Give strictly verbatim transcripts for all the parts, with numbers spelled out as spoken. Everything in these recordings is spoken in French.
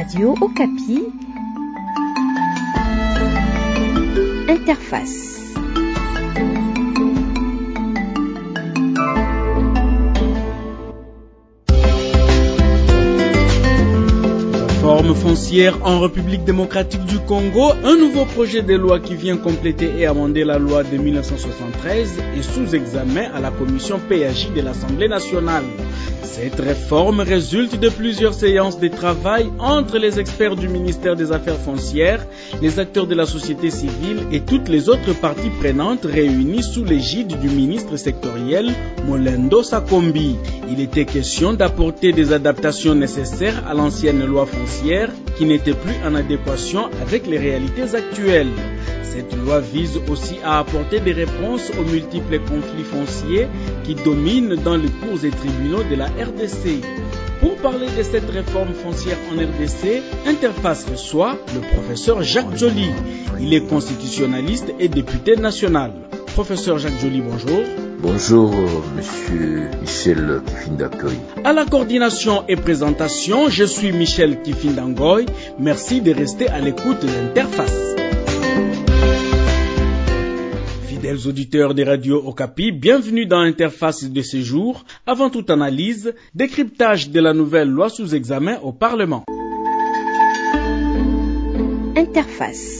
Radio Okapi. Interface. Réforme foncière en République démocratique du Congo, un nouveau projet de loi qui vient compléter et amender la loi de mille neuf cent soixante-treize est sous examen à la commission P A J de l'Assemblée nationale. Cette réforme résulte de plusieurs séances de travail entre les experts du ministère des Affaires foncières, les acteurs de la société civile et toutes les autres parties prenantes réunies sous l'égide du ministre sectoriel Molendo Sakombi. Il était question d'apporter des adaptations nécessaires à l'ancienne loi foncière qui n'était plus en adéquation avec les réalités actuelles. Cette loi vise aussi à apporter des réponses aux multiples conflits fonciers qui dominent dans les cours et tribunaux de la R D C. Pour parler de cette réforme foncière en R D C, Interface reçoit le professeur Jacques Joly. Il est constitutionnaliste et député national. Professeur Jacques Joly, bonjour. Bonjour, monsieur Michel Kifindakoy. À la coordination et présentation, je suis Michel Kifindangoy. Merci de rester à l'écoute d'Interface. Fidèles auditeurs des radios Okapi, bienvenue dans Interface de ce jour. Avant toute analyse, décryptage de la nouvelle loi sous examen au Parlement. Interface.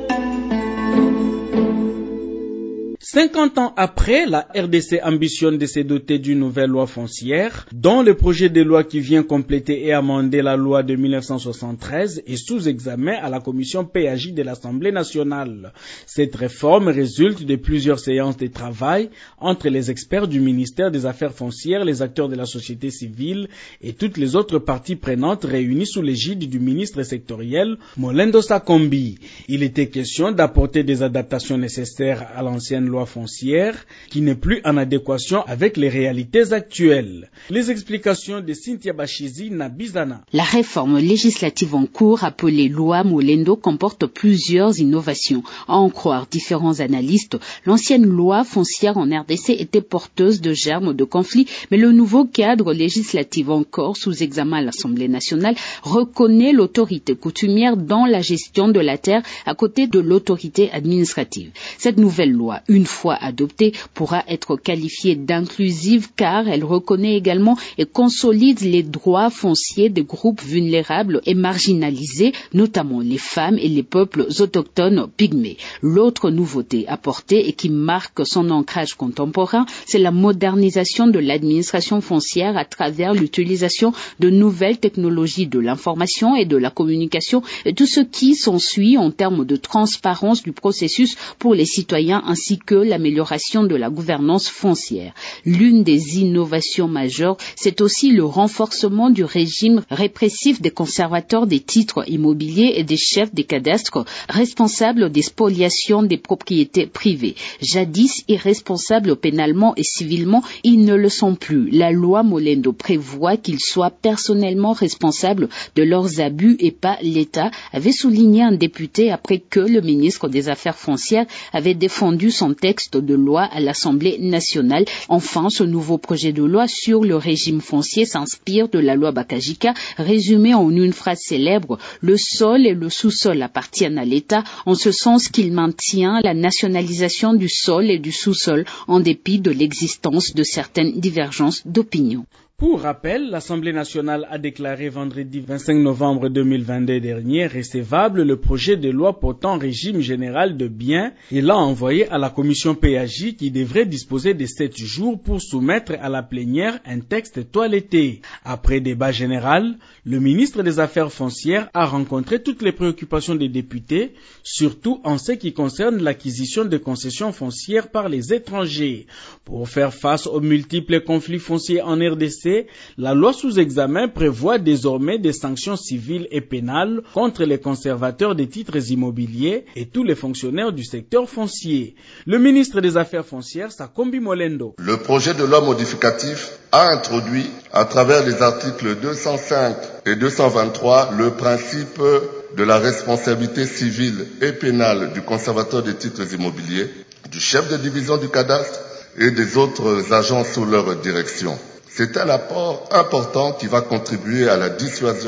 cinquante ans après, la R D C ambitionne de se doter d'une nouvelle loi foncière, dont le projet de loi qui vient compléter et amender la loi de mille neuf cent soixante-treize est sous examen à la commission P A J de l'Assemblée nationale. Cette réforme résulte de plusieurs séances de travail entre les experts du ministère des Affaires foncières, les acteurs de la société civile et toutes les autres parties prenantes réunies sous l'égide du ministre sectoriel Molendo Sakombi. Il était question d'apporter des adaptations nécessaires à l'ancienne loi foncière qui n'est plus en adéquation avec les réalités actuelles. Les explications de Cynthia Bachizi Nabizana. La réforme législative en cours, appelée loi Molendo, comporte plusieurs innovations. À en croire différents analystes, l'ancienne loi foncière en R D C était porteuse de germes de conflits, mais le nouveau cadre législatif encore sous examen à l'Assemblée nationale reconnaît l'autorité coutumière dans la gestion de la terre à côté de l'autorité administrative. Cette nouvelle loi, une fois adoptée, pourra être qualifiée d'inclusive car elle reconnaît également et consolide les droits fonciers des groupes vulnérables et marginalisés, notamment les femmes et les peuples autochtones pygmées. L'autre nouveauté apportée et qui marque son ancrage contemporain, c'est la modernisation de l'administration foncière à travers l'utilisation de nouvelles technologies de l'information et de la communication et tout ce qui s'ensuit en termes de transparence du processus pour les citoyens ainsi que l'amélioration de la gouvernance foncière. L'une des innovations majeures, c'est aussi le renforcement du régime répressif des conservateurs des titres immobiliers et des chefs des cadastres responsables des spoliations des propriétés privées. Jadis irresponsables pénalement et civilement, ils ne le sont plus. La loi Molendo prévoit qu'ils soient personnellement responsables de leurs abus et pas l'État, avait souligné un député après que le ministre des Affaires foncières avait défendu son texte de loi à l'Assemblée nationale. Enfin, ce nouveau projet de loi sur le régime foncier s'inspire de la loi Bakajika, résumée en une phrase célèbre: le sol et le sous-sol appartiennent à l'État, en ce sens qu'il maintient la nationalisation du sol et du sous-sol en dépit de l'existence de certaines divergences d'opinion. Pour rappel, l'Assemblée nationale a déclaré vendredi vingt-cinq novembre deux mille vingt-deux dernier recevable le projet de loi portant régime général de biens et l'a envoyé à la commission P A J qui devrait disposer de sept jours pour soumettre à la plénière un texte toiletté. Après débat général, le ministre des Affaires foncières a rencontré toutes les préoccupations des députés, surtout en ce qui concerne l'acquisition de concessions foncières par les étrangers. Pour faire face aux multiples conflits fonciers en R D C, la loi sous examen prévoit désormais des sanctions civiles et pénales contre les conservateurs des titres immobiliers et tous les fonctionnaires du secteur foncier. Le ministre des Affaires foncières, Sakombi Molendo. Le projet de loi modificatif a introduit, à travers les articles deux cent cinq et deux cent vingt-trois, le principe de la responsabilité civile et pénale du conservateur des titres immobiliers, du chef de division du cadastre et des autres agents sous leur direction. C'est un apport important qui va contribuer à la dissuasion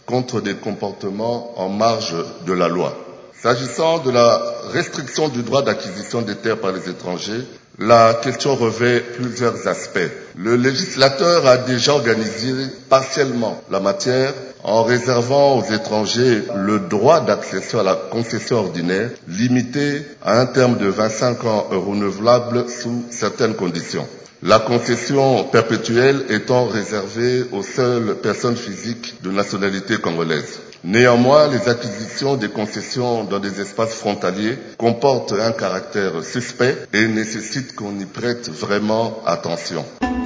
contre des comportements en marge de la loi. S'agissant de la restriction du droit d'acquisition des terres par les étrangers, la question revêt plusieurs aspects. Le législateur a déjà organisé partiellement la matière en réservant aux étrangers le droit d'accession à la concession ordinaire limité à un terme de vingt-cinq ans renouvelable sous certaines conditions. La concession perpétuelle étant réservée aux seules personnes physiques de nationalité congolaise. Néanmoins, les acquisitions des concessions dans des espaces frontaliers comportent un caractère suspect et nécessitent qu'on y prête vraiment attention.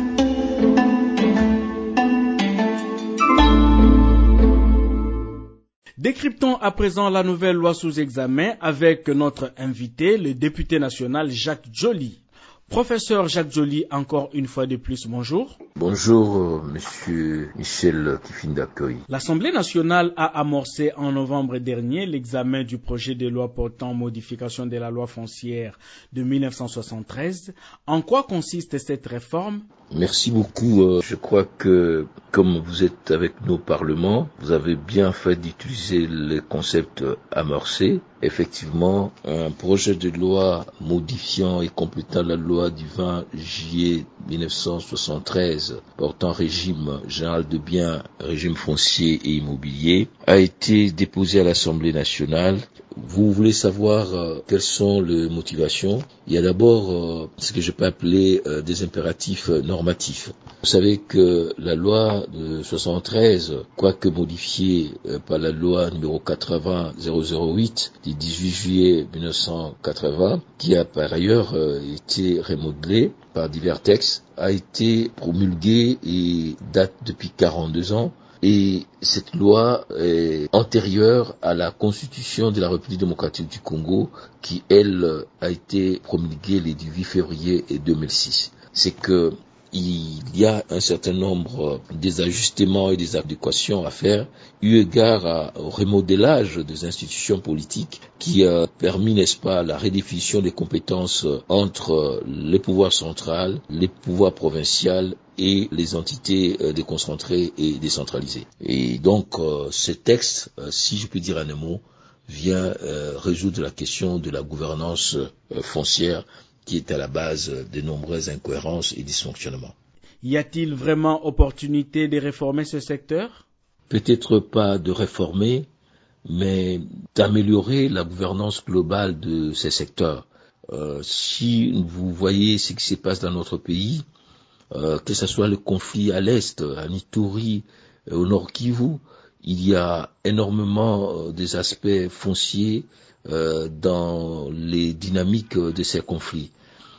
Décryptons à présent la nouvelle loi sous examen avec notre invité, le député national Jacques Joly. Professeur Jacques Joly, encore une fois de plus, bonjour. Bonjour, euh, monsieur Michel Kifinda-Koyi. L'Assemblée nationale a amorcé en novembre dernier l'examen du projet de loi portant modification de la loi foncière de mille neuf cent soixante-treize. En quoi consiste cette réforme ? Merci beaucoup. Euh, je crois que, comme vous êtes avec nous au Parlement, vous avez bien fait d'utiliser les concepts amorcés. Effectivement, un projet de loi modifiant et complétant la loi du vingt juillet mille neuf cent soixante-treize portant régime général de biens, régime foncier et immobilier a été déposé à l'Assemblée nationale. Vous voulez savoir euh, quelles sont les motivations. Il y a d'abord euh, ce que je peux appeler euh, des impératifs euh, normatifs. Vous savez que la loi de soixante-treize, quoique modifiée euh, par la loi numéro quatre-vingts zéro zéro huit du dix-huit juillet mille neuf cent quatre-vingts, qui a par ailleurs euh, été remodelée par divers textes, a été promulguée et date depuis quarante-deux ans. Et cette loi est antérieure à la Constitution de la République démocratique du Congo qui, elle, a été promulguée le dix-huit février deux mille six. C'est que il y a un certain nombre d'ajustements et des adéquations à faire, eu égard à, au remodélage des institutions politiques qui a permis, n'est-ce pas, la redéfinition des compétences entre les pouvoirs centraux, les pouvoirs provinciaux et les entités déconcentrées et décentralisées. Et donc, euh, ce texte, euh, si je peux dire un mot, vient euh, résoudre la question de la gouvernance euh, foncière qui est à la base de nombreuses incohérences et dysfonctionnements. Y a-t-il vraiment opportunité de réformer ce secteur ? Peut-être pas de réformer, mais d'améliorer la gouvernance globale de ces secteurs. Euh, si vous voyez ce qui se passe dans notre pays, euh, que ce soit le conflit à l'est, à Ituri, au nord Kivu, il y a énormément euh, des aspects fonciers euh, dans les dynamiques de ces conflits.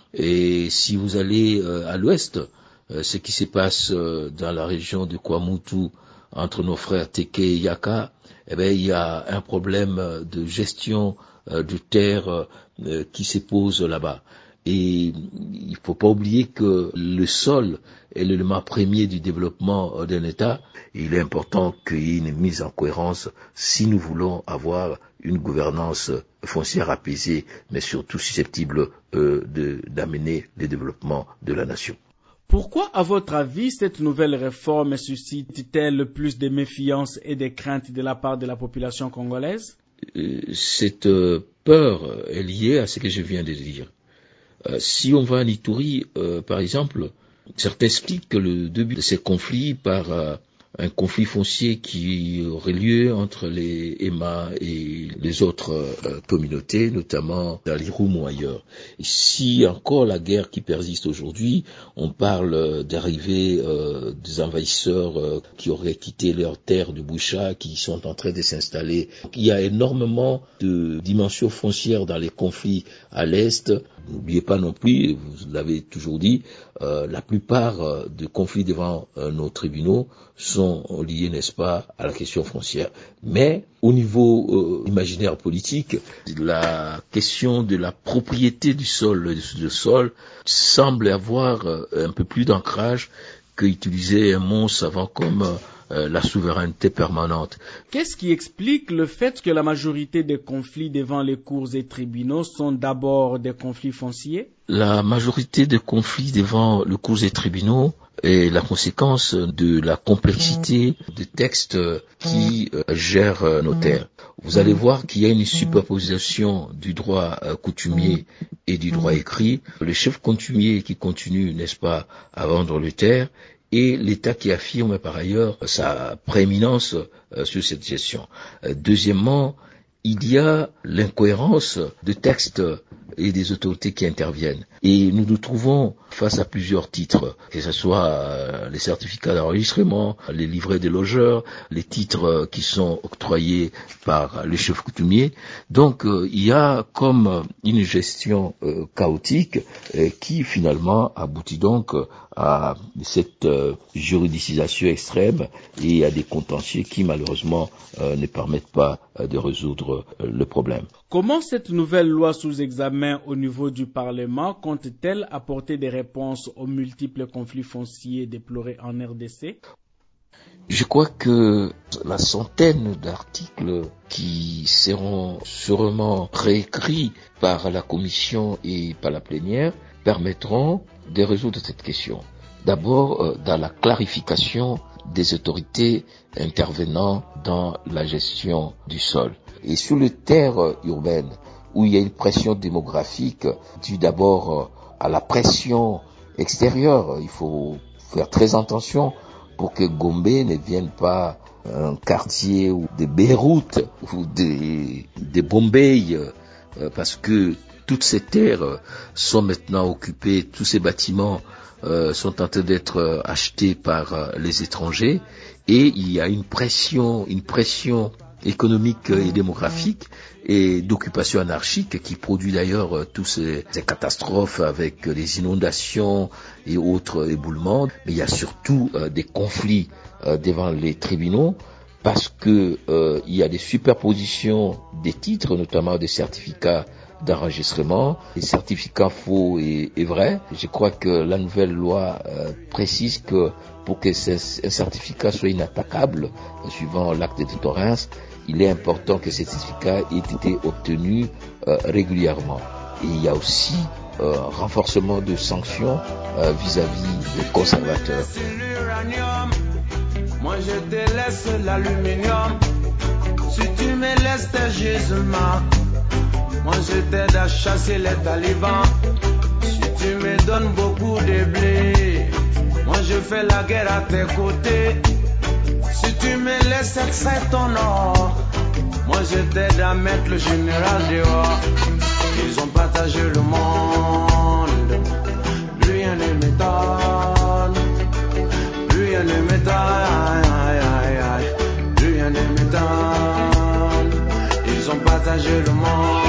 Et si vous allez euh, à l'ouest, euh, ce qui se passe euh, dans la région de Kwamutu entre nos frères Teke et Yaka, eh bien, il y a un problème de gestion euh, de terre euh, qui se pose là-bas. Et il faut pas oublier que le sol est l'élément premier du développement d'un État. Et il est important qu'il y ait une mise en cohérence si nous voulons avoir une gouvernance foncière apaisée, mais surtout susceptible euh, de, d'amener le développement de la nation. Pourquoi, à votre avis, cette nouvelle réforme suscite-t-elle plus de méfiance et de craintes de la part de la population congolaise ? euh, Cette euh, peur est liée à ce que je viens de dire. Euh, si on va à Ituri, euh, par exemple, certains expliquent que le début de ces conflits par euh, un conflit foncier qui aurait lieu entre les Ema et les autres euh, communautés, notamment dans l'Irum ou ailleurs. Et si encore la guerre qui persiste aujourd'hui, on parle d'arrivée euh, des envahisseurs euh, qui auraient quitté leurs terres de Boucha, qui sont en train de s'installer. Il y a énormément de dimensions foncières dans les conflits à l'Est. N'oubliez pas non plus, vous l'avez toujours dit, euh, la plupart euh, des conflits devant euh, nos tribunaux sont liés, n'est-ce pas, à la question foncière. Mais au niveau euh, imaginaire politique, la question de la propriété du sol, le sol semble avoir euh, un peu plus d'ancrage qu'utiliser un mot savant comme euh, la souveraineté permanente. Qu'est-ce qui explique le fait que la majorité des conflits devant les cours et tribunaux sont d'abord des conflits fonciers? La majorité des conflits devant les cours et tribunaux est la conséquence de la complexité des textes qui euh, gèrent euh, nos terres. Vous allez voir qu'il y a une superposition du droit euh, coutumier et du droit écrit. Le chef coutumier qui continue, n'est-ce pas, à vendre les terres, et l'État qui affirme par ailleurs sa prééminence euh, sur cette gestion. Euh, deuxièmement, il y a l'incohérence de textes et des autorités qui interviennent. Et nous nous trouvons face à plusieurs titres, que ce soit euh, les certificats d'enregistrement, les livrets des logeurs, les titres euh, qui sont octroyés par les chefs coutumiers. Donc euh, il y a comme une gestion euh, chaotique euh, qui finalement aboutit donc à cette euh, juridicisation extrême et à des contentieux qui malheureusement euh, ne permettent pas euh, de résoudre euh, le problème. Comment cette nouvelle loi sous examen au niveau du Parlement compte-t-elle apporter des réponses aux multiples conflits fonciers déplorés en R D C? Je crois que la centaine d'articles qui seront sûrement réécrits par la Commission et par la plénière permettront de résoudre cette question. D'abord, euh, dans la clarification des autorités intervenant dans la gestion du sol. Et sur les terres urbaines, où il y a une pression démographique due d'abord à la pression extérieure, il faut faire très attention pour que Gombe ne vienne pas un quartier ou de Beyrouth ou de, de Bombay, parce que toutes ces terres sont maintenant occupées, tous ces bâtiments euh, sont en train d'être achetés par euh, les étrangers, et il y a une pression, une pression économique et démographique et d'occupation anarchique qui produit d'ailleurs euh, tous ces, ces catastrophes avec euh, les inondations et autres éboulements. Mais il y a surtout euh, des conflits euh, devant les tribunaux parce que euh, il y a des superpositions des titres, notamment des certificats d'enregistrement, des certificats faux et, et vrais. Je crois que la nouvelle loi euh, précise que pour que ce, un certificat soit inattaquable, euh, suivant l'acte de détorrence, il est important que ce certificat ait été obtenu euh, régulièrement. Et il y a aussi euh, renforcement de sanctions euh, vis-à-vis des conservateurs. Moi je te laisse l'aluminium, si tu me laisses tes gisements. Moi je t'aide à chasser les talibans, si tu me donnes beaucoup de blé. Moi je fais la guerre à tes côtés, si tu me laisses extraire ton or. Moi je t'aide à mettre le général dehors. Ils ont partagé le monde, plus rien ne m'étonne, plus rien ne m'étonne, plus rien ne m'étonne. Ils ont partagé le monde.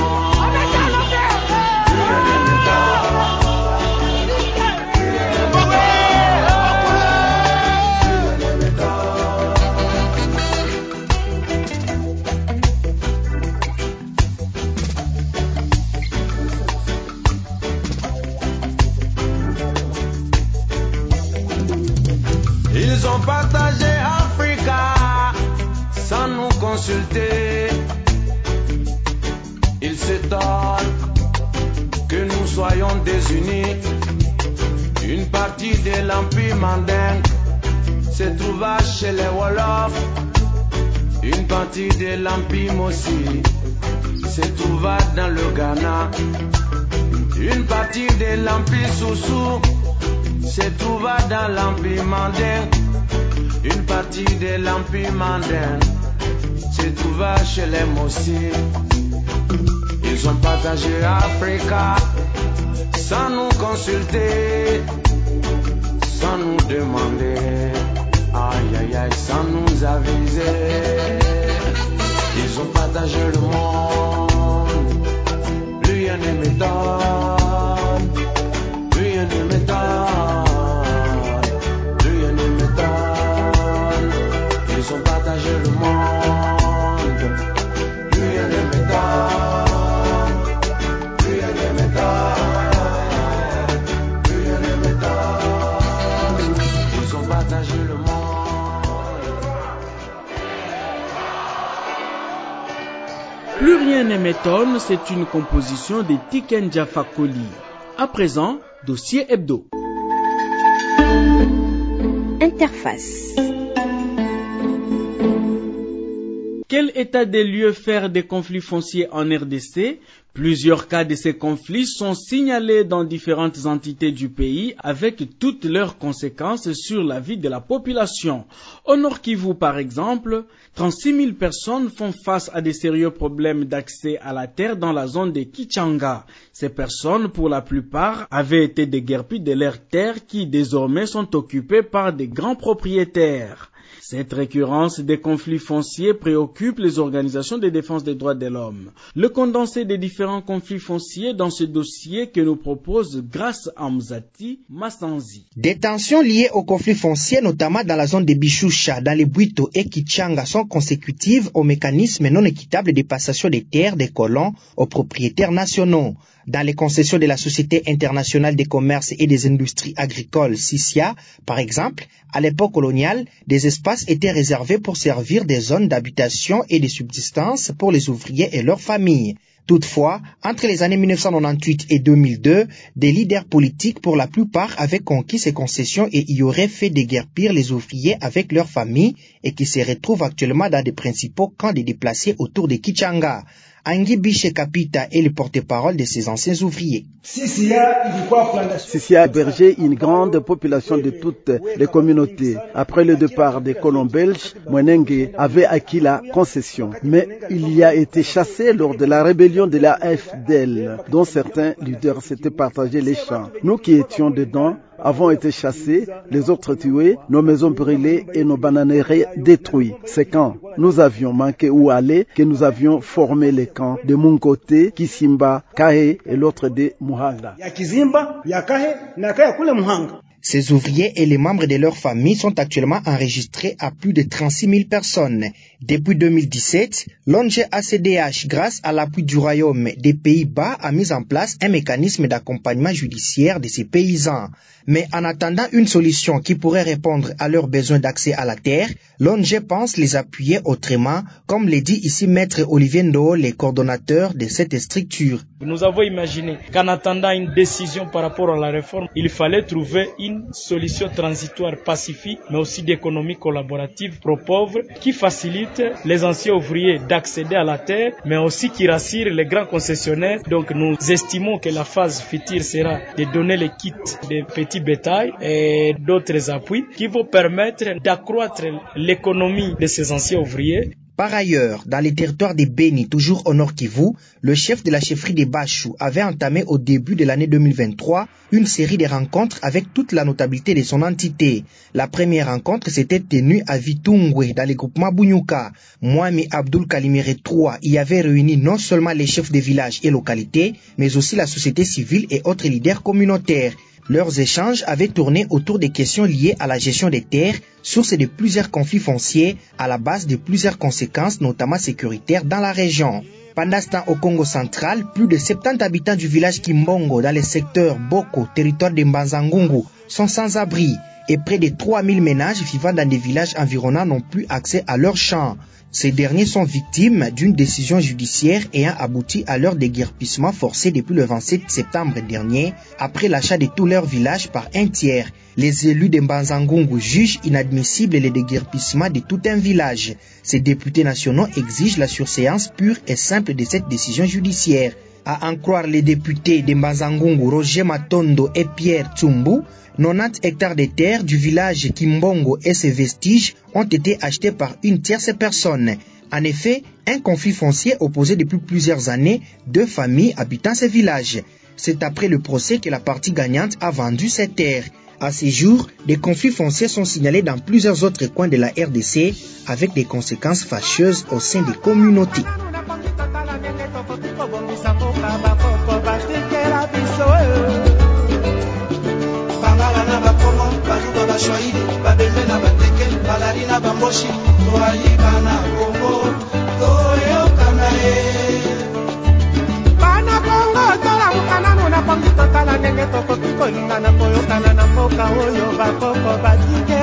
Ils ont partagé Africa sans nous consulter. Ils s'étonnent que nous soyons désunis. Une partie de l'Empire mandingue se trouva chez les Wolofs. Une partie de l'Empire Mossi se trouva dans le Ghana. Une partie de l'Empire Soussou se trouva dans l'Empire mandingue. Une partie de l'Empire mandingue se trouva chez les Mossi. Ils ont partagé Africa sans nous consulter, sans nous demander, aïe aïe aïe, sans nous aviser. Ils ont partagé le monde, plus rien ne m'étonne, plus rien ne m'étonne, plus rien ne m'étonne. Ils ont partagé le monde, plus rien ne m'étonne. Ils ont partagé le monde. Plus rien ne m'étonne, c'est une composition de Tiken Jaffa Koli. À présent, dossier hebdo. Interface. Quel état des lieux faire des conflits fonciers en R D C? Plusieurs cas de ces conflits sont signalés dans différentes entités du pays avec toutes leurs conséquences sur la vie de la population. Au Nord Kivu, par exemple, trente-six mille personnes font face à des sérieux problèmes d'accès à la terre dans la zone de Kichanga. Ces personnes, pour la plupart, avaient été déguerpies de leurs terres qui désormais sont occupées par des grands propriétaires. Cette récurrence des conflits fonciers préoccupe les organisations de défense des droits de l'homme. Le condensé des différents conflits fonciers dans ce dossier que nous propose Grâce Amzati Massanzi. Des tensions liées aux conflits fonciers, notamment dans la zone de Bichoucha, dans les Bwito et Kichanga, sont consécutives au mécanisme non équitable de passation des terres des colons aux propriétaires nationaux. Dans les concessions de la Société internationale des commerces et des industries agricoles, S I C I A, par exemple, à l'époque coloniale, des espaces étaient réservés pour servir des zones d'habitation et de subsistance pour les ouvriers et leurs familles. Toutefois, entre les années mille neuf cent quatre-vingt-dix-huit et deux mille deux, des leaders politiques pour la plupart avaient conquis ces concessions et y auraient fait déguerpir les ouvriers avec leurs familles et qui se retrouvent actuellement dans des principaux camps de déplacés autour de Kichanga. Angi Biche Kapita est le porte-parole de ces anciens ouvriers. S I C I A hébergeait une grande population de toutes les communautés. Après le départ des colons belges, Mwenenge avait acquis la concession. Mais il y a été chassé lors de la rébellion de la F D L, dont certains leaders s'étaient partagés les champs. Nous qui étions dedans avons été chassés, les autres tués, nos maisons brûlées et nos bananeraies détruites. C'est quand nous avions manqué où aller que nous avions formé les camps de Mungote, Kisimba, Kahe et l'autre de Muhanga. Ces ouvriers et les membres de leur famille sont actuellement enregistrés à plus de trente-six mille personnes. Depuis deux mille dix-sept, l'O N G A C D H, grâce à l'appui du Royaume des Pays-Bas, a mis en place un mécanisme d'accompagnement judiciaire de ces paysans. Mais en attendant une solution qui pourrait répondre à leurs besoins d'accès à la terre, l'O N G pense les appuyer autrement, comme le dit ici Maître Olivier Ndo, le coordonnateur de cette structure. Nous avons imaginé qu'en attendant une décision par rapport à la réforme, il fallait trouver une solution transitoire pacifique, mais aussi d'économie collaborative pro-pauvre, qui facilite les anciens ouvriers d'accéder à la terre, mais aussi qui rassure les grands concessionnaires. Donc nous estimons que la phase future sera de donner les kits des petits bétails et d'autres appuis qui vont permettre d'accroître l'économie de ces anciens ouvriers. Par ailleurs, dans les territoires de Beni, toujours au Nord Kivu, le chef de la chefferie de Bachou avait entamé au début de l'année deux mille vingt-trois une série de rencontres avec toute la notabilité de son entité. La première rencontre s'était tenue à Vitungwe, dans le groupement Bunyuka. Moami Abdul Kalimere trois y avait réuni non seulement les chefs de villages et localités, mais aussi la société civile et autres leaders communautaires. Leurs échanges avaient tourné autour des questions liées à la gestion des terres, source de plusieurs conflits fonciers, à la base de plusieurs conséquences, notamment sécuritaires, dans la région. Pendant ce temps, au Congo central, plus de soixante-dix habitants du village Kimbongo, dans les secteurs Boko, territoire de Mbanzangungu, sont sans abri, et près de trois mille ménages vivant dans des villages environnants n'ont plus accès à leurs champs. Ces derniers sont victimes d'une décision judiciaire ayant abouti à leur déguerpissement forcé depuis le vingt-sept septembre dernier, après l'achat de tous leurs villages par un tiers. Les élus de Mbanzangungu jugent inadmissible le déguerpissement de tout un village. Ces députés nationaux exigent la surséance pure et simple de cette décision judiciaire. À en croire les députés de Mbanzangungu, Roger Matondo et Pierre Tsumbu, quatre-vingt-dix hectares de terre du village Kimbongo et ses vestiges ont été achetés par une tierce personne. En effet, un conflit foncier opposait depuis plusieurs années deux familles habitant ces villages. C'est après le procès que la partie gagnante a vendu ces terres. À ce jour, des conflits fonciers sont signalés dans plusieurs autres coins de la R D C avec des conséquences fâcheuses au sein des communautés.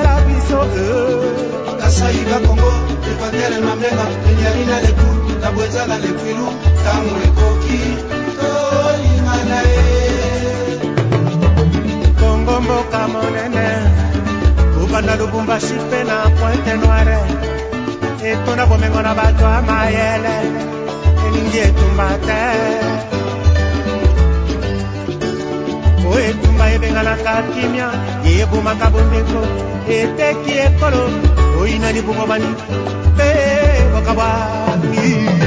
Kasai Congo, Equateur, Mamenga, Kenya, Lebu, Taboué, ezala lekwilu tango ekoki tolingana ye Kongo mboka monene obanda Lubumbashi mpe na Pointe Noire etonda bomengo na bato ya mayele elingi etumba te o etumba ebenganaka kimia ebomaka bombeko eteki ekolo oyina libungobani mpe bokabwani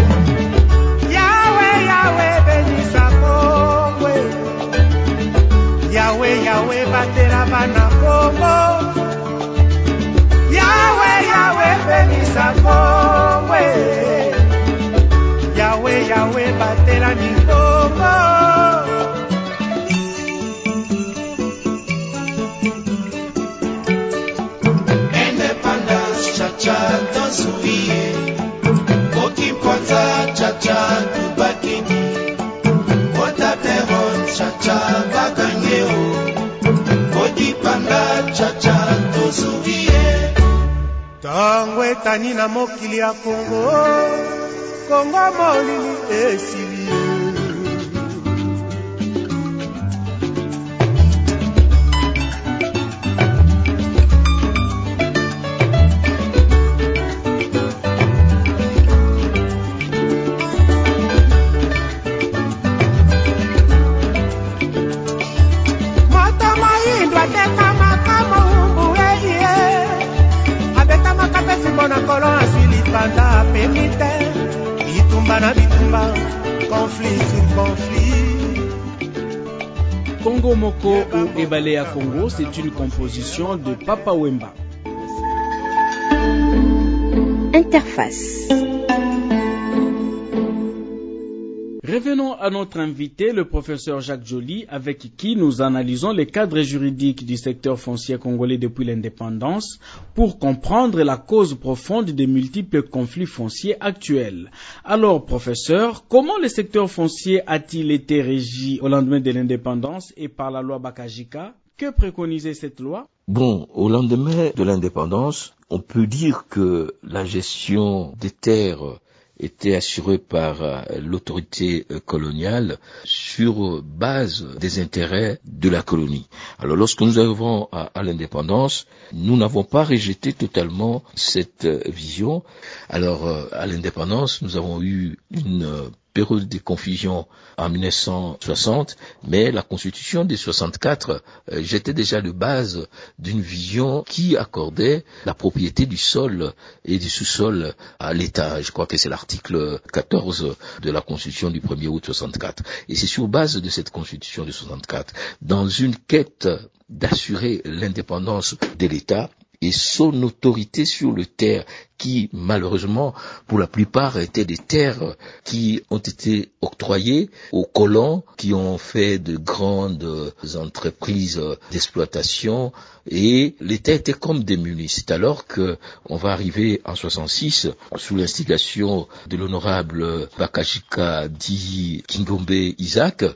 yawe yawe benisa Kongwe yawe yawe batela bana Kongo yawe yawe benisa Kongwe yawe yawe batela ni Kongo Independence cha-cha dansuie Okipwanza cha-cha tubakini Otaperon cha-cha baganyeo Odipanda cha-cha dansuie Tango etani na mokili ya Kongo Kongo molili esili Congo Moko ou Ebalé à Congo, c'est une composition de Papa Wemba. Interface. Revenons à notre invité, le professeur Jacques Joly, avec qui nous analysons les cadres juridiques du secteur foncier congolais depuis l'indépendance pour comprendre la cause profonde des multiples conflits fonciers actuels. Alors, professeur, comment le secteur foncier a-t-il été régi au lendemain de l'indépendance et par la loi Bakajika? Que préconisait cette loi? Bon, au lendemain de l'indépendance, on peut dire que la gestion des terres était assurée par euh, l'autorité euh, coloniale sur base des intérêts de la colonie. Alors lorsque nous arrivons à, à l'indépendance, nous n'avons pas rejeté totalement cette euh, vision. Alors euh, à l'indépendance, nous avons eu une euh, période de confusion en mille neuf cent soixante, mais la constitution de soixante-quatre euh, jetait déjà le base d'une vision qui accordait la propriété du sol et du sous-sol à l'État. Je crois que c'est l'article quatorze de la constitution du premier août soixante-quatre. Et c'est sur base de cette constitution de soixante-quatre, dans une quête d'assurer l'indépendance de l'État et son autorité sur le terre, qui malheureusement pour la plupart étaient des terres qui ont été octroyées aux colons qui ont fait de grandes entreprises d'exploitation, et l'État était comme démuni. C'est alors que on va arriver en soixante-six sous l'instigation de l'honorable Bakajika dit Kingombe Isaac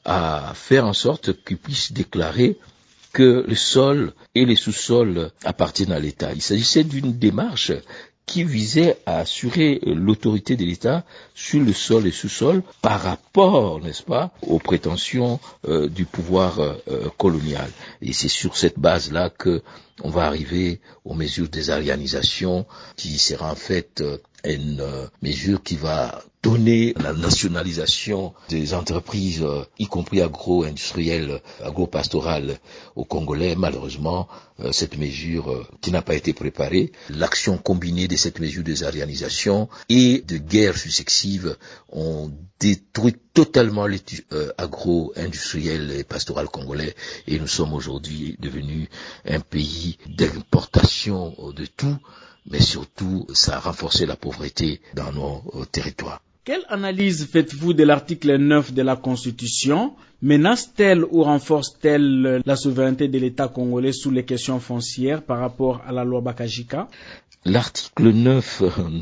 à faire en sorte qu'il puisse déclarer que le sol et les sous-sols appartiennent à l'État. Il s'agissait d'une démarche qui visait à assurer l'autorité de l'État sur le sol et sous-sol par rapport, n'est-ce pas, aux prétentions euh, du pouvoir euh, colonial. Et c'est sur cette base-là que on va arriver aux mesures des arianisations, qui sera en fait euh, une euh, mesure qui va donner la nationalisation des entreprises, euh, y compris agro-industrielles, agro-pastorales aux Congolais. Malheureusement, euh, cette mesure euh, qui n'a pas été préparée, l'action combinée de cette mesure des arianisations et de guerres successives ont détruit totalement les euh, agro-industriels et pastorales congolais, et nous sommes aujourd'hui devenus un pays d'importation de tout, mais surtout ça a renforcé la pauvreté dans nos euh, territoires. Quelle analyse faites-vous de l'article neuf de la Constitution? Menace-t-elle ou renforce-t-elle la souveraineté de l'État congolais sur les questions foncières par rapport à la loi Bakajika? L'article neuf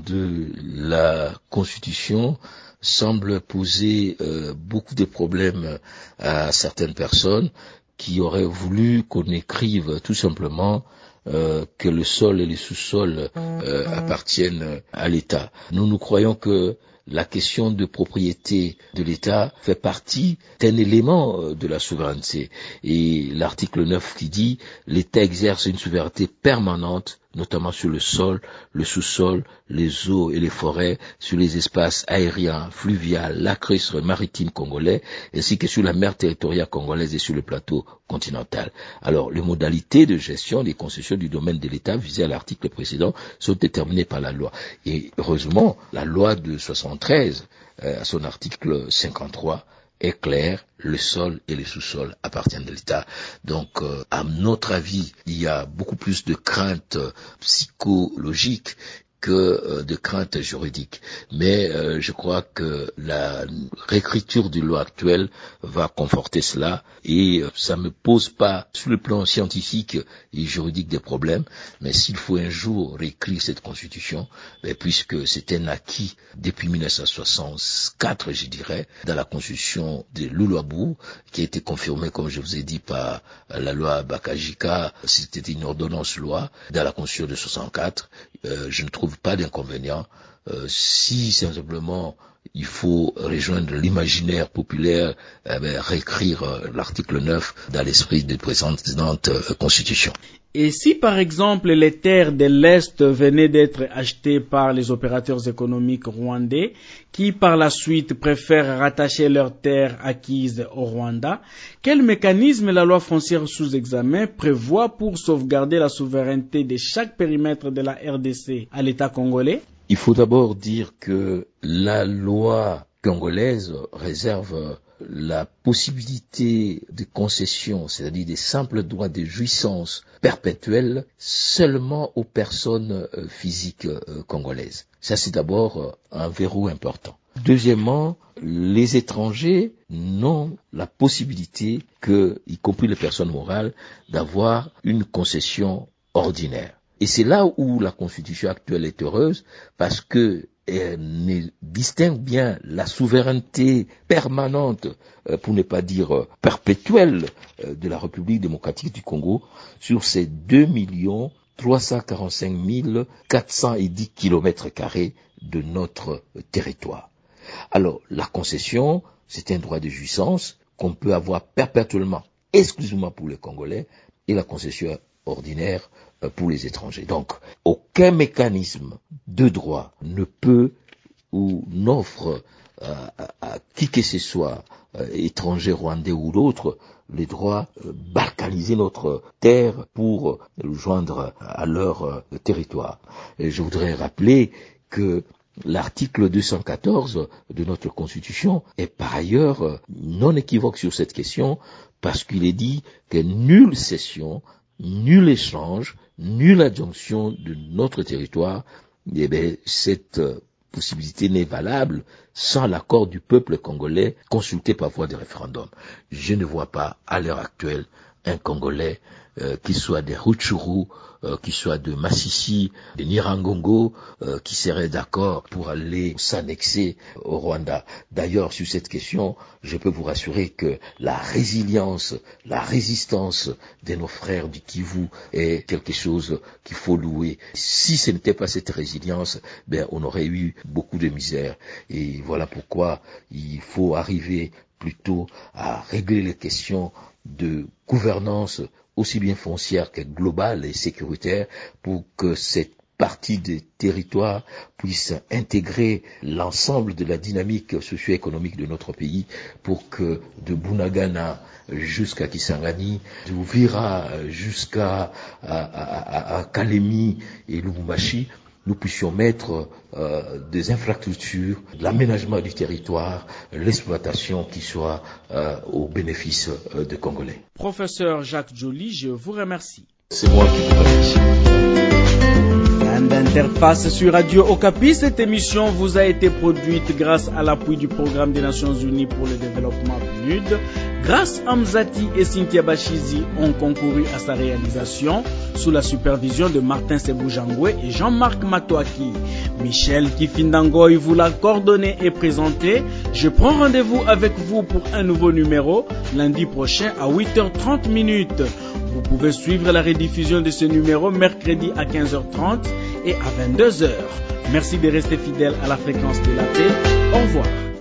de la Constitution semble poser euh, beaucoup de problèmes à certaines personnes qui auraient voulu qu'on écrive tout simplement euh, que le sol et les sous-sols euh, appartiennent à l'État. Nous, nous croyons que la question de propriété de l'État fait partie d'un élément de la souveraineté. Et l'article neuf qui dit « L'État exerce une souveraineté permanente notamment sur le sol, le sous-sol, les eaux et les forêts, sur les espaces aériens, fluviales, lacustres, maritimes congolais, ainsi que sur la mer territoriale congolaise et sur le plateau continental. » Alors, les modalités de gestion des concessions du domaine de l'État visées à l'article précédent sont déterminées par la loi. Et heureusement, la loi de soixante-treize, euh, à son article cinquante-trois, est clair, le sol et le sous-sol appartiennent de l'État. Donc, euh, à notre avis, il y a beaucoup plus de craintes psychologiques que euh, de craintes juridiques. Mais euh, je crois que la réécriture de loi actuelle va conforter cela et euh, ça ne me pose pas, sur le plan scientifique et juridique, des problèmes. Mais s'il faut un jour réécrire cette constitution, ben, puisque c'est un acquis depuis mille neuf cent soixante-quatre, je dirais, dans la constitution de Lulabou, qui a été confirmée, comme je vous ai dit, par la loi Bakajika, c'était une ordonnance-loi, dans la constitution de soixante-quatre, euh, je ne trouve pas d'inconvénient. Euh, si simplement il faut rejoindre l'imaginaire populaire, eh bien, réécrire euh, l'article neuf dans l'esprit de précédente euh, constitution. Et si par exemple les terres de l'Est venaient d'être achetées par les opérateurs économiques rwandais, qui par la suite préfèrent rattacher leurs terres acquises au Rwanda, quel mécanisme la loi foncière sous examen prévoit pour sauvegarder la souveraineté de chaque périmètre de la R D C à l'État congolais? Il faut d'abord dire que la loi congolaise réserve la possibilité de concession, c'est-à-dire des simples droits de jouissance perpétuels, seulement aux personnes euh, physiques euh, congolaises. Ça, c'est d'abord euh, un verrou important. Deuxièmement, les étrangers n'ont la possibilité que, y compris les personnes morales, d'avoir une concession ordinaire. Et c'est là où la constitution actuelle est heureuse, parce que elle distingue bien la souveraineté permanente, euh, pour ne pas dire euh, perpétuelle, euh, de la République démocratique du Congo sur ces deux millions trois cent quarante-cinq mille quatre cent dix kilomètres carrés de notre euh, territoire. Alors, la concession, c'est un droit de jouissance qu'on peut avoir perpétuellement, exclusivement pour les Congolais, et la concession ordinaire pour les étrangers. Donc, aucun mécanisme de droit ne peut ou n'offre à, à, à qui que ce soit, euh, étranger, rwandais ou d'autres, les droits euh, balkaniser notre terre pour nous joindre à leur euh, territoire. Et je voudrais rappeler que l'article deux cent quatorze de notre Constitution est par ailleurs non équivoque sur cette question, parce qu'il est dit que nulle cession, nul échange, nulle adjonction de notre territoire, eh bien, cette euh, possibilité n'est valable sans l'accord du peuple congolais consulté par voie de référendum. Je ne vois pas à l'heure actuelle un Congolais, euh, qui soit des Rutshuru, euh, qui soit de Massissi, de Nirangongo, euh, qui serait d'accord pour aller s'annexer au Rwanda. D'ailleurs, sur cette question, je peux vous rassurer que la résilience, la résistance de nos frères du Kivu est quelque chose qu'il faut louer. Si ce n'était pas cette résilience, ben, on aurait eu beaucoup de misère. Et voilà pourquoi il faut arriver plutôt à régler les questions de gouvernance aussi bien foncière que globale et sécuritaire pour que cette partie des territoires puisse intégrer l'ensemble de la dynamique socio-économique de notre pays pour que de Bunagana jusqu'à Kisangani, de Uvira jusqu'à à, à, à Kalemi et Lubumbashi, nous puissions mettre euh, des infrastructures, l'aménagement du territoire, l'exploitation qui soit euh, au bénéfice euh, des Congolais. Professeur Jacques Joly, je vous remercie. C'est moi qui vous remercie. D'interface sur Radio Okapi, cette émission vous a été produite grâce à l'appui du Programme des Nations Unies pour le développement P N U D. Grâce à Mzati et Cynthia Bachizi ont concouru à sa réalisation sous la supervision de Martin Seboujangwe et Jean-Marc Matoaki. Michel Kifindangoy vous l'a coordonné et présenté. Je prends rendez-vous avec vous pour un nouveau numéro lundi prochain à huit heures trente minutes. Vous pouvez suivre la rediffusion de ce numéro mercredi à quinze heures trente et à vingt-deux heures. Merci de rester fidèle à la fréquence de la paix. Au revoir.